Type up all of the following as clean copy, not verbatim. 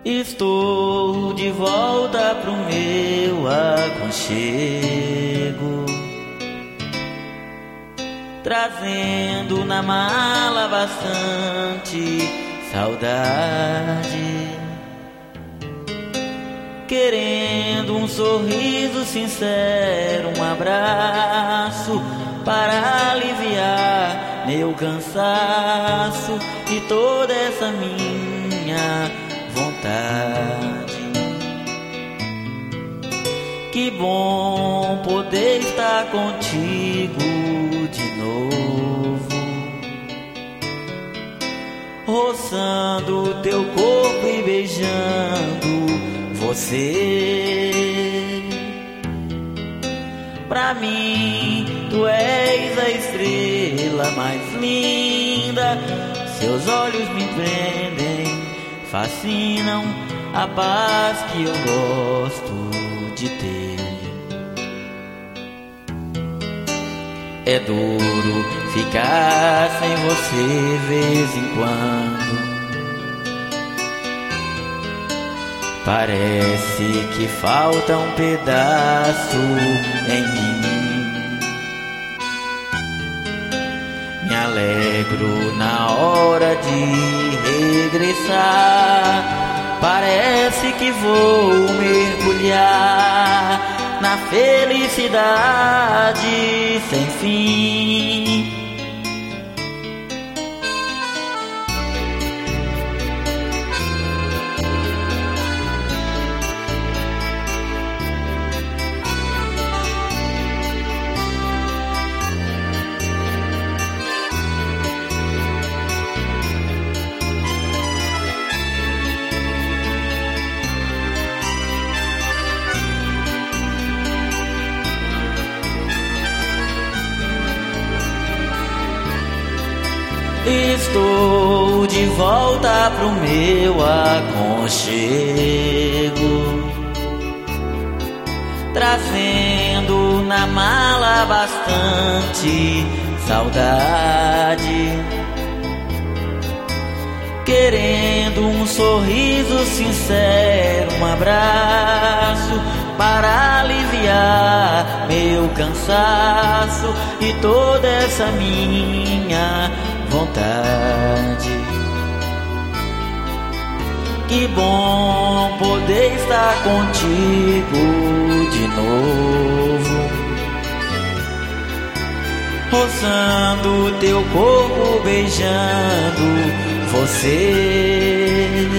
Estou de volta pro meu aconchego, trazendo na mala bastante saudade, querendo um sorriso sincero, um abraço para aliviar meu cansaço e toda essa minha vontade. Que bom poder estar contigo de novo, roçando teu corpo e beijando você. Pra mim, tu és a estrela mais linda, seus olhos me prendem, fascinam a paz que eu gosto de ter. É duro ficar sem você vez em quando, parece que falta um pedaço em mim. Me alegro na hora de regressar, parece que vou mergulhar na felicidade sem fim. Estou de volta pro meu aconchego, trazendo na mala bastante saudade, querendo um sorriso sincero, um abraço para aliviar meu cansaço e toda essa minha vontade. Que bom poder estar contigo de novo, roçando teu corpo, beijando você.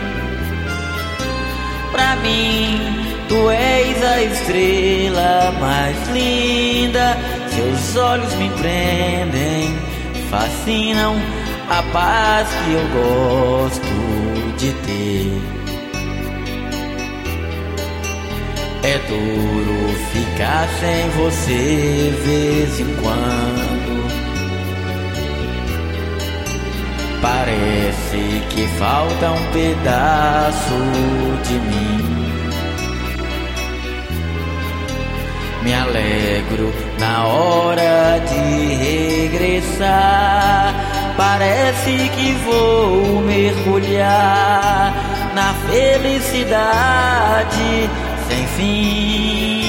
Pra mim, tu és a estrela mais linda, seus olhos me prendem, fascinam a paz que eu gosto de ter. É duro ficar sem você vez em quando, parece que falta um pedaço de mim. Me alegro na hora de regressar, parece que vou mergulhar na felicidade sem fim.